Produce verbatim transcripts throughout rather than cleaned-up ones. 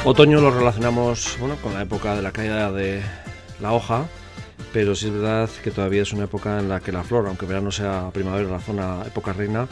Otoño lo relacionamos, bueno, con la época de la caída de la hoja, pero sí es verdad que todavía es una época en la que la flor, aunque verano sea primavera, la zona época reina,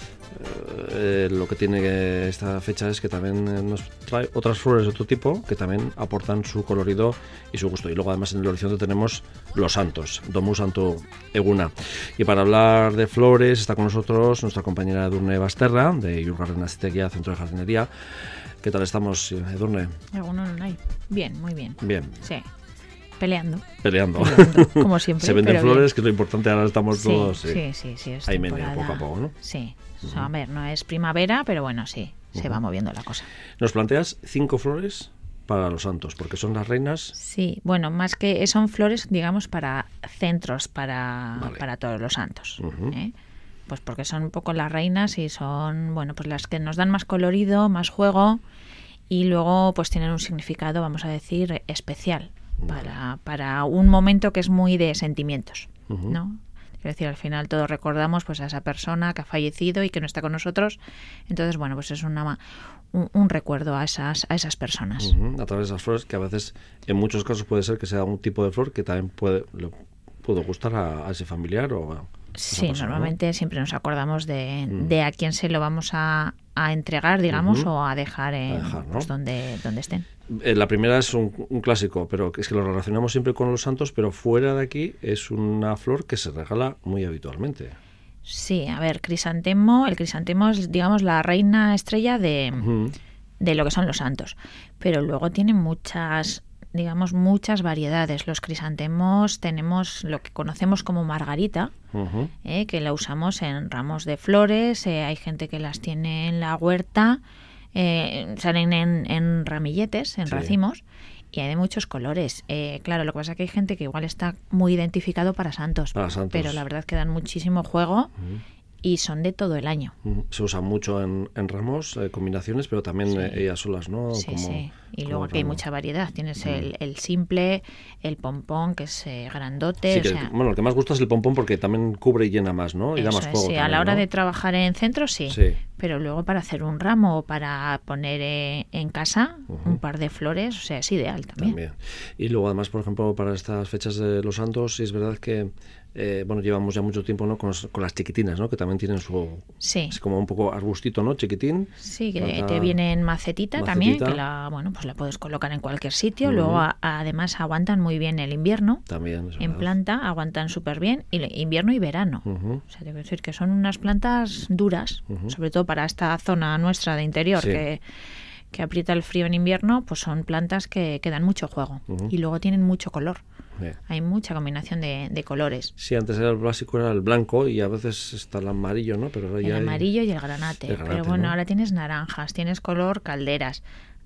eh, lo que tiene esta fecha es que también nos trae otras flores de otro tipo que también aportan su colorido y su gusto. Y luego además en el horizonte tenemos los santos, Domus Santu Eguna. Y para hablar de flores está con nosotros nuestra compañera Edurne Basterra, de Iurgarden Azitegia, Centro de Jardinería. ¿Qué tal estamos, Edurne? Alguno no hay. Bien, muy bien. Bien. Sí. Peleando. Peleando. Peleando, como siempre. Se venden pero flores, bien. que es lo importante, ahora estamos Sí, todos... sí, sí, sí, es ahí medio, temporada. poco a poco, ¿no? Sí. Uh-huh. O sea, a ver, no es primavera, pero bueno, sí, se Uh-huh. va moviendo la cosa. Nos planteas cinco flores para los santos, porque son las reinas... Sí, bueno, más que son flores, digamos, para centros, para, Vale. para todos los santos. Uh-huh. ¿eh? Pues porque son un poco las reinas y son, bueno, pues las que nos dan más colorido, más juego y luego pues tienen un significado, vamos a decir, especial para, para un momento que es muy de sentimientos, Uh-huh. ¿no? Quiero decir, al final todos recordamos pues a esa persona que ha fallecido y que no está con nosotros. Entonces, bueno, pues es una, un, un recuerdo a esas, a esas personas. Uh-huh. A través de las flores, que a veces, en muchos casos puede ser que sea un tipo de flor que también puede, le puede gustar a, a ese familiar o a Sí, persona, normalmente ¿no? siempre nos acordamos de, Mm. de a quién se lo vamos a, a entregar, digamos, Ujú. o a dejar, en, A dejar, ¿no? pues donde, donde estén. Eh, La primera es un, un clásico, pero que es que lo relacionamos siempre con los santos, pero fuera de aquí es una flor que se regala muy habitualmente. Sí, a ver, crisantemo, el crisantemo es, digamos, la reina estrella de, Uh-huh. de lo que son los santos, pero luego tienen muchas, digamos, muchas variedades. Los crisantemos tenemos lo que conocemos como margarita, Uh-huh. eh, que la usamos en ramos de flores, eh, hay gente que las tiene en la huerta, eh, salen en, en ramilletes, en Sí. racimos, y hay de muchos colores. Eh, claro, lo que pasa es que hay gente que igual está muy identificado para santos, Para santos. pero la verdad que dan muchísimo juego Uh-huh. y son de todo el año. Uh-huh. Se usa mucho en, en ramos, eh, combinaciones, pero también Sí. eh, ellas solas, ¿no? Sí, Como- sí. Y como luego aquí hay ramo. mucha variedad. Tienes Mm. el, el simple, el pompón, que es eh, grandote. Sí, o que, sea, bueno, el que más gusta es el pompón porque también cubre y llena más, ¿no? Y da eso más es, juego sí, a también, la hora ¿no? de trabajar en centros, sí. Sí. Pero luego para hacer un ramo o para poner eh, en casa Ujú. un par de flores, o sea, es ideal también. También. Y luego además, por ejemplo, para estas fechas de los santos, sí es verdad que eh, bueno, llevamos ya mucho tiempo, ¿no? Con, los- con las chiquitinas, ¿no? Que también tienen su... Sí. Es como un poco arbustito, ¿no? Chiquitín. Sí, que Planta- te viene en macetita, macetita. también, que la, bueno, pues la puedes colocar en cualquier sitio. Ujú. Luego a- además aguantan muy bien el invierno. También, es En verdad. planta aguantan súper bien y le- invierno y verano. Ujú. O sea, tengo que decir que son unas plantas duras, Ujú. sobre todo para esta zona nuestra de interior, Sí. que, que aprieta el frío en invierno, pues son plantas que, que dan mucho juego. Ujú. Y luego tienen mucho color. Sí. Hay mucha combinación de, de colores. Sí, antes era el básico, era el blanco y a veces está el amarillo, ¿no? Pero ahora El ya hay- amarillo y el granate. el granate, Pero bueno, ¿no? ahora tienes naranjas, tienes color calderas,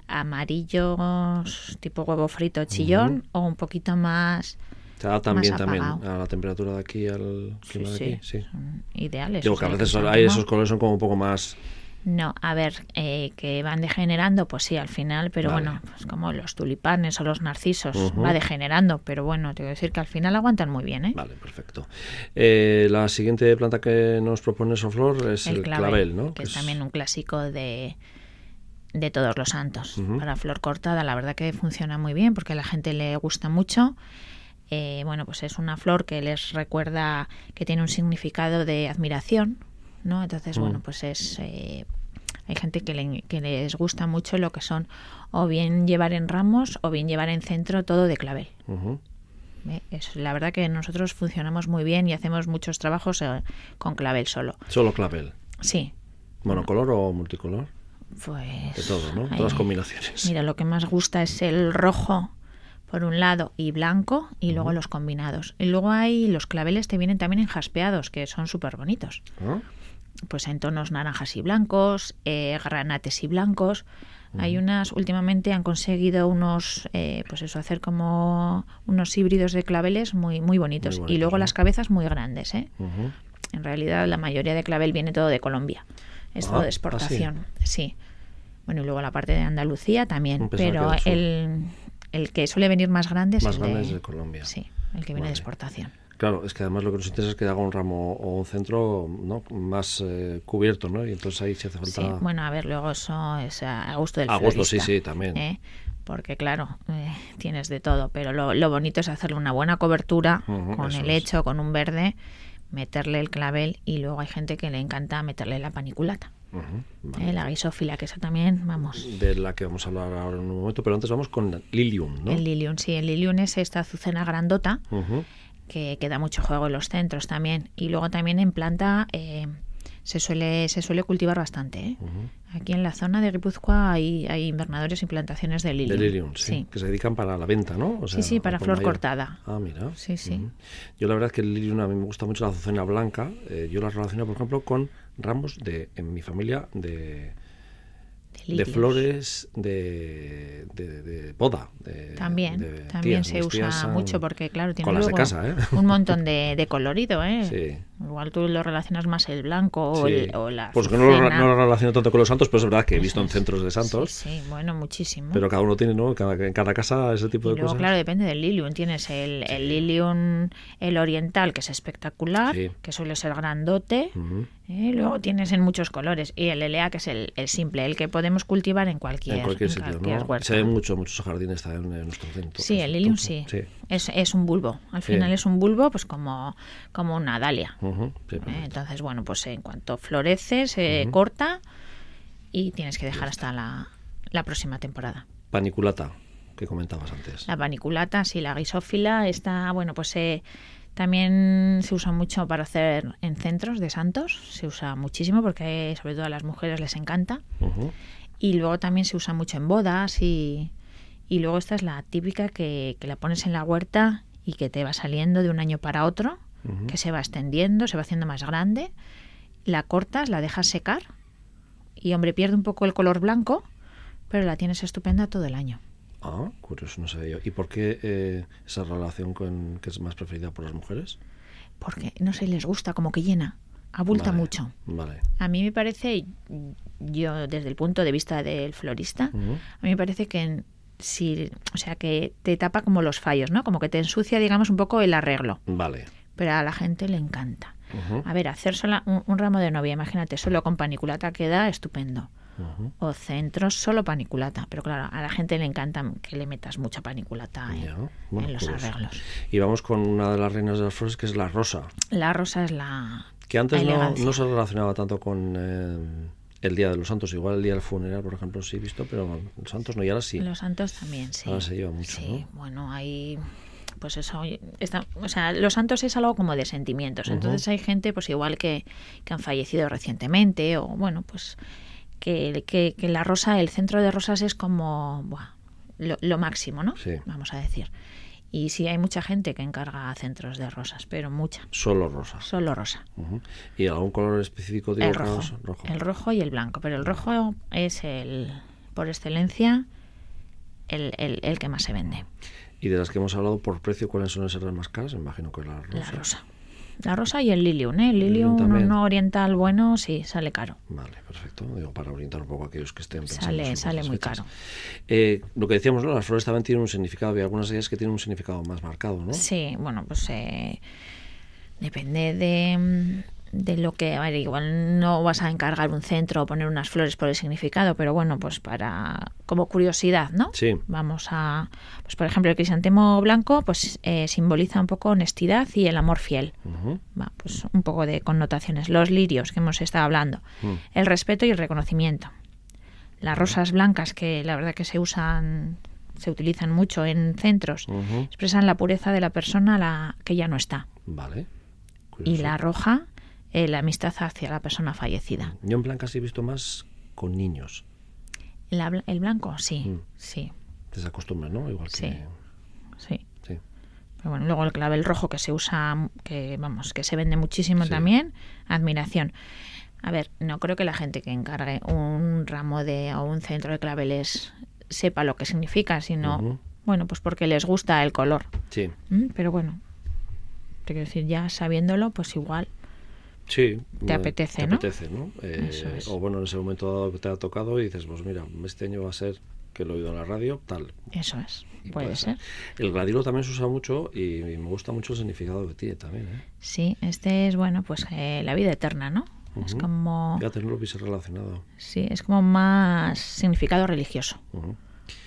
amarillos tipo huevo frito chillón o un poquito más... Se adaptan más bien también apagado. a la temperatura de aquí, al clima de aquí. Sí. son ideales. Digo o que a sea, veces el hay crisantemo- esos colores son como un poco más... No, a ver, eh, que van degenerando, pues sí, al final, pero Vale. bueno, pues como los tulipanes o los narcisos, Ujú. va degenerando, pero bueno, te voy a decir que al final aguantan muy bien, ¿eh? Vale, perfecto. Eh, la siguiente planta que nos propone Soflor es el, clavel, ¿no? que es también un clásico de, de todos los santos. Ujú. Para flor cortada, la verdad que funciona muy bien porque a la gente le gusta mucho. Eh, bueno, pues es una flor que les recuerda que tiene un significado de admiración, ¿no? Entonces, Mm. bueno, pues es... eh, hay gente que, le- que les gusta mucho lo que son o bien llevar en ramos o bien llevar en centro todo de clavel. Ujú. ¿eh? Es, la verdad que nosotros funcionamos muy bien y hacemos muchos trabajos eh, con clavel solo. Solo clavel. Sí, ¿Monocolor o multicolor? pues... De todo, ¿no? ahí- Todas las combinaciones. Mira, lo que más gusta es el rojo por un lado y blanco y luego los combinados. Y luego hay los claveles te vienen también en jaspeados, que son súper bonitos. ¿No? Pues en tonos naranjas y blancos, eh, granates y blancos. Hay unas, últimamente han conseguido unos, eh, pues eso, hacer como unos híbridos de claveles muy, muy bonitos. Muy bonitos, y luego ¿no? las cabezas muy grandes, ¿eh? Ujú. En realidad la mayoría de clavel viene todo de Colombia. Es Ah, todo ¿ah, de exportación, sí. Bueno, y luego la parte de Andalucía también. Pensaba Pero que del sur. el, el que suele venir más grande es Más el grande de, es de Colombia. Sí, el que viene Vale. de exportación. Claro, es que además lo que nos interesa es que haga un ramo o un centro, ¿no?, más eh, cubierto, ¿no? Y entonces ahí sí hace falta... Sí, bueno, a ver, luego eso es a gusto del A gusto, sí, florista, sí, también. ¿eh? Porque claro, eh, tienes de todo, pero lo, lo bonito es hacerle una buena cobertura Uh-huh, con eso el es. hecho, con un verde, meterle el clavel y luego hay gente que le encanta meterle la paniculata. Uh-huh, vale. Eh, la guisófila, que esa también, vamos. De la que vamos a hablar ahora en un momento, pero antes vamos con Lilium, ¿no? El lilium, sí, el lilium es esta azucena grandota Uh-huh. que, que da mucho juego en los centros también. Y luego también en planta eh, se suele se suele cultivar bastante. ¿eh? Uh-huh. Aquí en la zona de Guipúzcoa hay, hay invernadores y plantaciones de lilium. De Lilium, sí, sí. que se dedican para la venta, ¿no? O sea, Sí, sí, para con flor mayor- cortada. Ah, mira. Sí, sí. Uh-huh. Yo la verdad es que el Lilium a mí me gusta mucho la azucena blanca. Eh, yo la relaciono, por ejemplo, con ramos de, en mi familia, de... de lirios. flores de, de, de boda. De, También, de también tías. se Mis usa tías han- mucho porque, claro, tiene con las de luego casa, ¿eh? un montón de, de colorido, ¿eh? Sí. Igual tú lo relacionas más el blanco o, Sí. el, o la Pues que no lo, azucena. no lo relaciono tanto con los santos, pero es verdad que he visto en Eso es. centros de santos, Sí, sí, bueno, muchísimo. pero cada uno tiene, ¿no? Cada, en cada casa ese tipo Y de luego, cosas. claro, depende del lilium. Tienes el, el lilium, el oriental, que es espectacular, Sí. que suele ser grandote. Ujú. ¿eh? Luego tienes en muchos colores. Y el L A, que es el, el simple, el que podemos cultivar en cualquier, En cualquier en sitio, cualquier ¿no? huerta. Se ven mucho, muchos jardines también en nuestro centro. Sí, el lilium sí. Es, es un bulbo. Al Sí. final es un bulbo, pues como, como una dalia. Ujú, sí, ¿eh? perfecto. Entonces, bueno, pues en cuanto florece, se Ujú. corta y tienes que dejar hasta la, la próxima temporada. Paniculata, que comentabas antes. La paniculata, sí, la guisófila está, bueno, pues eh, también se usa mucho para hacer en centros de santos, se usa muchísimo porque sobre todo a las mujeres les encanta. Ujú. Y luego también se usa mucho en bodas y, y luego esta es la típica que, que la pones en la huerta y que te va saliendo de un año para otro, Ujú. que se va extendiendo, se va haciendo más grande, la cortas, la dejas secar y, hombre, pierde un poco el color blanco, pero la tienes estupenda todo el año. Ah, curioso, no sabía yo. ¿Y por qué eh, esa relación con que es más preferida por las mujeres? Porque, no sé, les gusta, como que llena, abulta Vale, mucho. Vale. A mí me parece, yo desde el punto de vista del florista, Ujú. a mí me parece que en- si, o sea, que te tapa como los fallos, ¿no? Como que te ensucia, digamos, un poco el arreglo. Vale. Pero a la gente le encanta. Ujú. A ver, hacer sola un, un ramo de novia, imagínate, solo con paniculata queda estupendo. Ujú. O centros solo paniculata. Pero claro, a la gente le encanta que le metas mucha paniculata en, Ya, bueno, en los curioso. arreglos. Y vamos con una de las reinas de las flores, que es la rosa, La rosa es la, que antes la no, elegancia. no se relacionaba tanto con eh, el Día de los Santos. Igual el Día del Funeral, por ejemplo, sí he visto, pero los santos no, y ahora sí. Los santos también, sí. Ahora se lleva mucho, Sí, ¿no? bueno, hay... Pues eso, está, o sea, los santos es algo como de sentimientos. Ujú. Entonces hay gente, pues igual que, que han fallecido recientemente, o bueno, pues que, que, que la rosa, el centro de rosas es como buah, lo, lo máximo, ¿no? Sí. Vamos a decir. Y sí hay mucha gente que encarga centros de rosas, pero mucha. Solo rosa. Solo rosa. Ujú. ¿Y algún color específico? Digo, El rojo. rosa- rojo. El rojo y el blanco. Pero el rojo es el, por excelencia, el, el, el que más se vende. Y de las que hemos hablado por precio, ¿cuáles suelen ser las más caras? Me imagino que la rosa. La rosa. La rosa y el lilium, ¿eh? El lilium lilium también. no oriental bueno, sí, sale caro. Vale, perfecto. Digo, para orientar un poco a aquellos que estén pensando Sale, en sale estas muy fechas. caro. Eh, lo que decíamos, ¿no? Las flores también tienen un significado, y algunas de ellas que tienen un significado más marcado, ¿no? Sí, bueno, pues eh, depende de, de lo que... A ver, igual no vas a encargar un centro o poner unas flores por el significado, pero bueno, pues para... como curiosidad, ¿no? Sí. Vamos a... Pues por ejemplo, el crisantemo blanco pues eh, simboliza un poco honestidad y el amor fiel. Ujú. Va, pues un poco de connotaciones. Los lirios que hemos estado hablando. Mm. El respeto y el reconocimiento. Las rosas blancas, que la verdad que se usan, se utilizan mucho en centros, Ujú. expresan la pureza de la persona la que ya no está. Vale. Y Curioso. la roja, eh, la amistad hacia la persona fallecida. Yo en blancas he visto más con niños. La bl- el blanco, sí, Mm. sí, Te se acostumbran, ¿no? Igual que... Sí. sí. Sí. Pero bueno, luego el clavel rojo que se usa, que vamos, que se vende muchísimo Sí. también, admiración. A ver, no creo que la gente que encargue un ramo de o un centro de claveles sepa lo que significa, sino, Ujú. bueno, pues porque les gusta el color. Sí. ¿Mm? Pero bueno, te quiero decir, ya sabiéndolo, pues igual. Sí. Te eh, apetece, te ¿no? apetece, ¿no? Eh, Eso es. O bueno, en ese momento dado que te ha tocado y dices, pues mira, este año va a ser que lo he oído en la radio, tal. Eso es, Y puede ser. El gladiolo también se usa mucho y me gusta mucho el significado que tiene también, ¿eh? Sí, este es, bueno, pues eh, la vida eterna, ¿no? Uh-huh. Es como... Fíjate, no lo hubiese relacionado. Sí, es como más significado religioso. Uh-huh.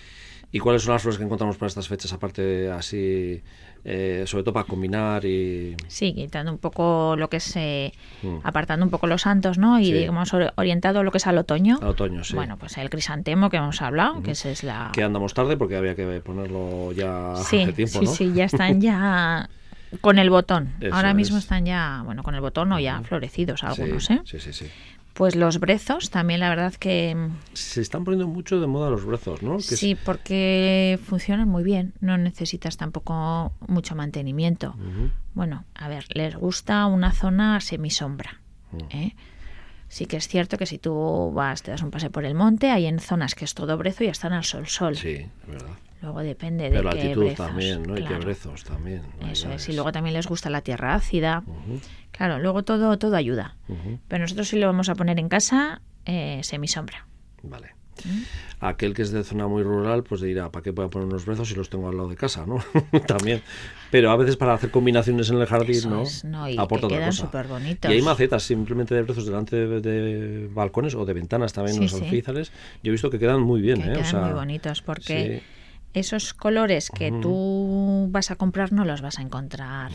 ¿Y cuáles son las flores que encontramos para estas fechas, aparte así, eh, sobre todo para combinar y...? Sí, quitando un poco lo que es, eh, mm. apartando un poco los santos, ¿no? Y, sí. digamos, orientado lo que es al otoño. Al otoño, sí. Bueno, pues el crisantemo que hemos hablado, uh-huh. que esa es la... Que andamos tarde porque había que ponerlo ya sí, hace tiempo, sí, ¿no? Sí, sí, ya están ya... Con el botón. Eso Ahora es. mismo están ya, bueno, con el botón o ya uh-huh. florecidos algunos, sí, ¿eh? Sí, sí, sí. Pues los brezos, también la verdad que... Se están poniendo mucho de moda los brezos, ¿no? Que sí, es... porque funcionan muy bien, no necesitas tampoco mucho mantenimiento. Uh-huh. Bueno, a ver, les gusta una zona semisombra, uh-huh. ¿eh? Sí que es cierto que si tú vas, te das un paseo por el monte, hay en zonas que es todo brezo y están al sol-sol. Sí, es verdad. Luego depende Pero de la qué altitud brezos. también, ¿no? Claro. Y qué brezos también. Eso es. Y luego también les gusta la tierra ácida. Uh-huh. Claro, luego todo todo ayuda. Uh-huh. Pero nosotros sí lo vamos a poner en casa eh, semisombra. Vale. ¿Mm? Aquel que es de zona muy rural, pues dirá, ¿para qué puedo poner unos brezos si los tengo al lado de casa, ¿no? También. Pero a veces para hacer combinaciones en el jardín, Eso ¿no? Es, no y aporta que otra quedan cosa. súper bonitos. Y hay macetas simplemente de brezos delante de, de balcones o de ventanas también, sí, los sí. alféizares. Yo he visto que quedan muy bien, que ¿eh? Quedan o sea, muy bonitos porque... Sí. Esos colores que uh-huh. tú vas a comprar no los vas a encontrar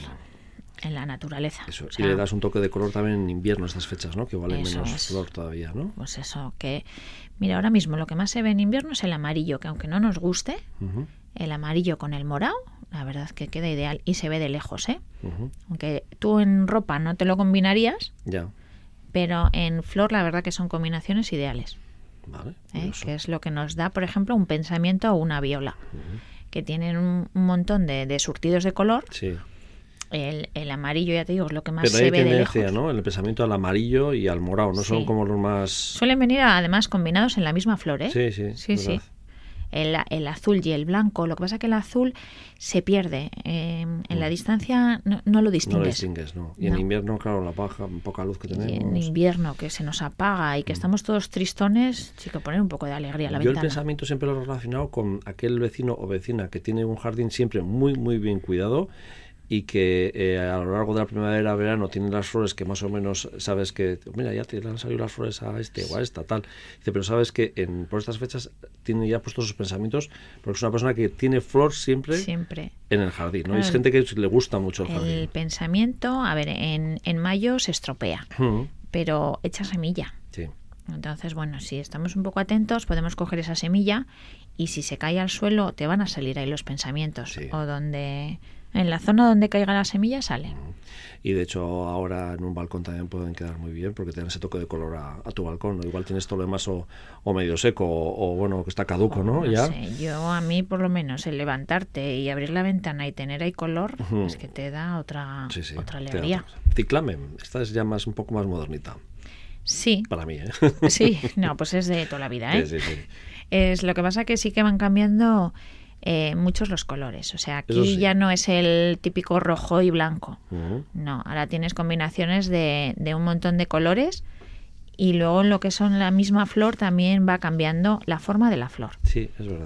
en la naturaleza. Eso. O sea, y le das un toque de color también en invierno estas fechas, ¿no? Que vale menos es. flor todavía, ¿no? Pues eso, que... Mira, ahora mismo lo que más se ve en invierno es el amarillo, que aunque no nos guste, uh-huh. el amarillo con el morado, la verdad que queda ideal y se ve de lejos, ¿eh? Uh-huh. Aunque tú en ropa no te lo combinarías, ya. pero en flor la verdad que son combinaciones ideales. Vale, ¿Eh? Que es lo que nos da, por ejemplo, un pensamiento o una viola, uh-huh. que tienen un, un montón de, de surtidos de color. Sí. El, el amarillo, ya te digo, es lo que más Pero se hay ve de tendencia, lejos. ¿no? El pensamiento al amarillo y al morado, no sí. son como los más... Suelen venir además combinados en la misma flor, ¿eh? Sí, sí, sí, sí. El, el azul y el blanco. Lo que pasa es que el azul se pierde. Eh, en mm. la distancia no, no lo distingues. No lo distingues, ¿no. Y no. en invierno, claro, la baja, poca luz que tenemos. Y en invierno, que se nos apaga y que mm. estamos todos tristones, sí que poner un poco de alegría a la Yo ventana. Yo el pensamiento siempre lo he relacionado con aquel vecino o vecina que tiene un jardín siempre muy, muy bien cuidado y que eh, a lo largo de la primavera, verano, tiene las flores que más o menos sabes que, mira, ya te han salido las flores a este o a esta, tal. Dice, pero sabes que en, por estas fechas tiene ya puestos sus pensamientos, porque es una persona que tiene flor siempre, siempre. en el jardín, ¿no? Claro, y es gente que le gusta mucho el jardín. El pensamiento, a ver, en, en mayo se estropea, uh-huh. pero echa semilla. Sí. Entonces, bueno, si estamos un poco atentos, podemos coger esa semilla y si se cae al suelo, te van a salir ahí los pensamientos. Sí. O donde... En la zona donde caiga la semilla sale. Y de hecho ahora en un balcón también pueden quedar muy bien porque tienen ese toque de color a, a tu balcón, ¿no? Igual tienes todo lo demás o, o medio seco o, o bueno, que está caduco, oh, ¿no? no ¿Ya? sé. Yo a mí por lo menos el levantarte y abrir la ventana y tener ahí color uh-huh. es que te da otra, sí, sí, otra alegría. Ciclamen, esta es ya más un poco más modernita. Sí. Para mí, ¿eh? Sí, no, pues es de toda la vida, ¿eh? Sí, sí, sí. Es lo que pasa que sí que van cambiando... Eh, muchos los colores, o sea, aquí sí. ya no es el típico rojo y blanco, uh-huh. no, ahora tienes combinaciones de, de un montón de colores y luego en lo que son la misma flor también va cambiando la forma de la flor. Sí, es verdad.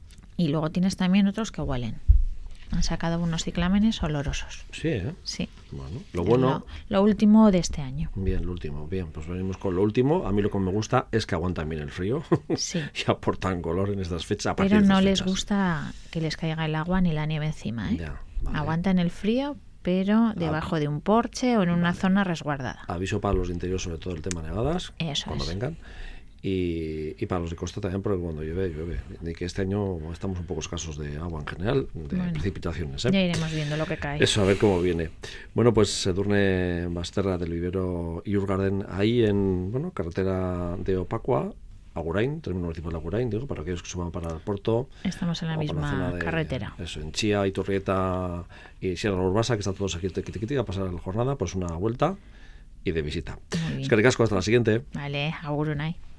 Y luego tienes también otros que huelen. Han sacado unos ciclámenes olorosos. Sí, ¿eh? Sí. Bueno, lo bueno... Lo, lo último de este año. Bien, lo último. Bien, pues venimos con lo último. A mí lo que me gusta es que aguantan bien el frío. Sí. Y aportan color en estas fechas. Pero no estas les fechas. gusta que les caiga el agua ni la nieve encima, ¿eh? Ya, vale. Aguantan el frío, pero debajo ah, de un porche o en una vale. zona resguardada. Aviso para los de interior, sobre todo el tema nevadas. Eso cuando es. vengan. Y, y para los de costa también, porque cuando llueve, llueve. De que este año estamos un poco escasos de agua en general, de bueno, precipitaciones. ¿eh? Ya iremos viendo lo que cae. Eso, a ver cómo viene. Bueno, pues Edurne Basterra del vivero Iurgarden, ahí en, bueno, carretera de Opacua, Agurain, término municipal de Agurain, digo, para aquellos que suban para el puerto. Estamos en la misma de, carretera. Eso, en Chía, Iturrieta y Sierra Urbasa, que están todos aquí tiquitiquiti, a pasar la jornada, pues una vuelta y de visita. Es que ricasco, hasta la siguiente. Vale, Agurunai.